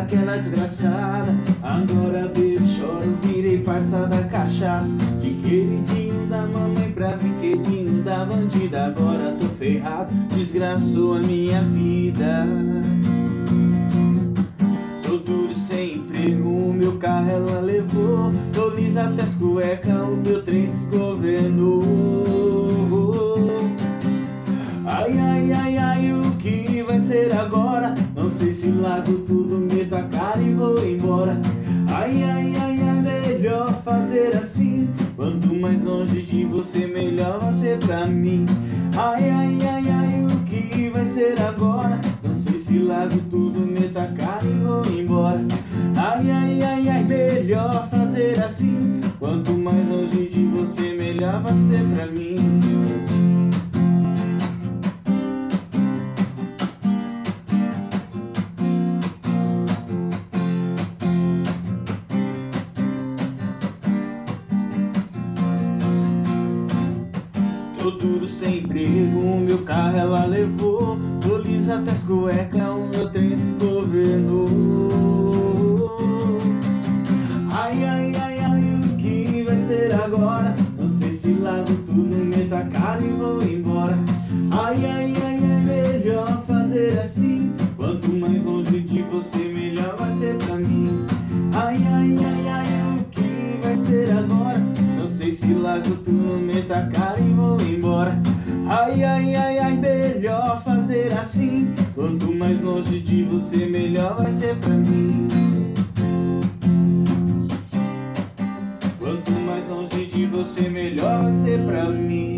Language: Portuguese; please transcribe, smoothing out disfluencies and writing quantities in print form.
daquela desgraçada. Agora bebo, choro, virei parça da cachaça. De queridinho da mamãe pra brinquedinho da bandida. Agora tô ferrado, desgraçou a minha vida. Tô duro sem emprego, o meu carro ela levou. Tô lisa até as cuecas, o meu trem desgovernou. Ai, ai, ai, ai, o que vai ser agora? Não sei se largo tudo, meto a cara e vou embora. Ai, ai, ai, ai, melhor fazer assim. Quanto mais longe de você, melhor vai ser pra mim. Ai, ai, ai, ai, o que vai ser agora? Não sei se largo tudo, meto a cara e vou embora. Ai, ai, ai, ai, melhor fazer assim. Quanto mais longe de você, melhor vai ser pra mim. Tô tudo sem emprego, o meu carro ela levou. Tô lisa até as cuecas, o meu trem desgovernou. Ai, ai, ai, ai, o que vai ser agora? Não sei se largo tudo, meto a cara e vou embora. Ai, ai, ai, é melhor fazer assim. Quanto mais longe de você, melhor vai ser pra mim. Ai, ai, ai, ai, o que vai ser agora? Não sei se largo tudo, meto a cara e vou embora. Ai, ai, ai, ai, melhor fazer assim. Quanto mais longe de você, melhor vai ser pra mim. Quanto mais longe de você, melhor vai ser pra mim.